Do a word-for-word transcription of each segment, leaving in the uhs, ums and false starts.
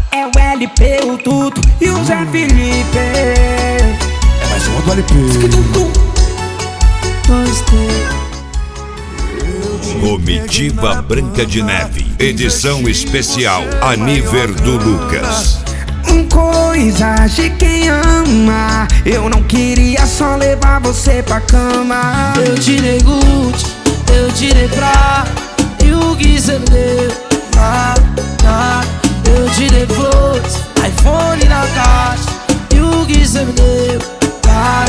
É o L P, o Tuto e o Zé Felipe. É mais uma do L P. Comitiva Branca de Neve, edição especial Aniver do Lucas. Coisas de quem ama. Eu não queria só levar você pra cama. Eu te dei Gucci, eu te dei pra e o que cê deu? Ah, ah. Eu te dei flores, iPhone na caixa e o que cê me deu? Ah,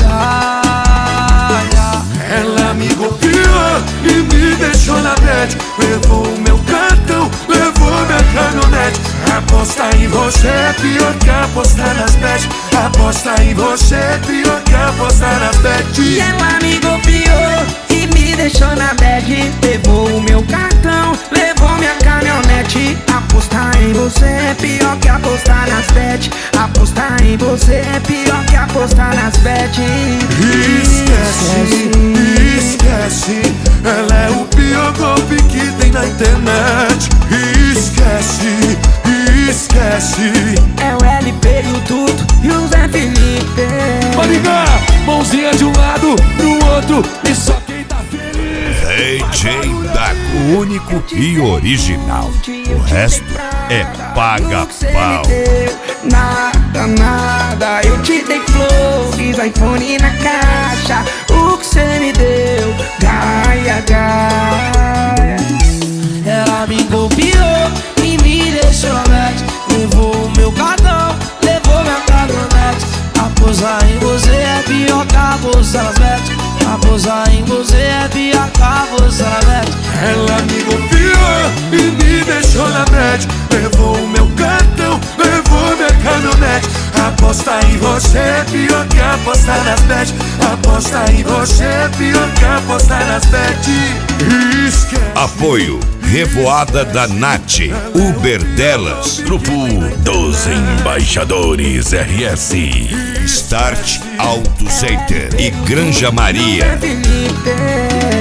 ah, ah. Ela me golpeou e me deixou na bad. Levou o meu cartão, levou minha caminhonete. Apostar em você é pior que apostar nas bets. Apostar em você é pior que apostar nas bets. E ela me golpeou e me deixou na bad. Levou o meu cartão, levou minha caminhonete. Apostar em você é pior que apostar nas bets. Apostar em você é pior que apostar nas bets. Esquece, esquece, ela é o pior golpe que tem na internet. Esquece, esquece. É o L P, o Tuto e o Zé Felipe. Maringá, mãozinha de um lado pro outro e só quem tá feliz. D J Dago, único e original. O resto é paga-pau. Nada, nada, eu te dei flores, iPhone na caixa. O que cê me deu? Gaia, gaia. Ela me golpeou e me deixou na bad. Levou o meu cartão, levou minha caminhonete. Apostar em você é pior que apostar nas bets. Apostar em você é pior que apostar nas bets. Ela me golpeou e me deixou na bad. Levou o meu cartão, levou minha caminhonete. Apostar em você é pior que apostar nas bets. Apostar em você é pior que apostar nas bets. Esquece. Apoio Revoada da Nath, Uber Delas, Grupo dos Embaixadores R S, Start Auto Center e Granja Maria. Felipe.